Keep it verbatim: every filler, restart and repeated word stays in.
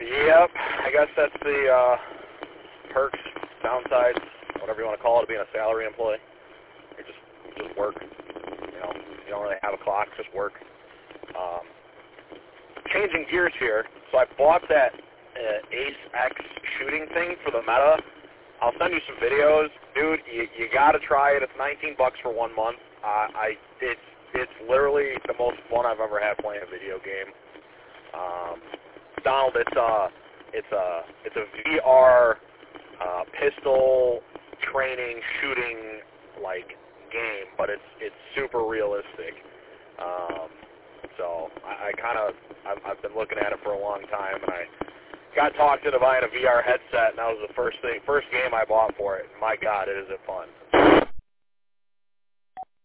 Yep, I guess that's the uh, perks, downsides, whatever you want to call it, of being a salary employee. You just just work. You know, you don't really have a clock, just work. Um, changing gears here, so I bought that uh, Ace X shooting thing for the Meta. I'll send you some videos, dude. You, you gotta try it. It's nineteen bucks for one month. Uh, I it's it's literally the most fun I've ever had playing a video game. Um, Donald, it's a it's a it's a V R uh, pistol training shooting like game, but it's it's super realistic. Um, so I, I kind of I've, I've been looking at it for a long time, and I got talked into buying a V R headset, and that was the first thing, first game I bought for it. My God, it is it fun.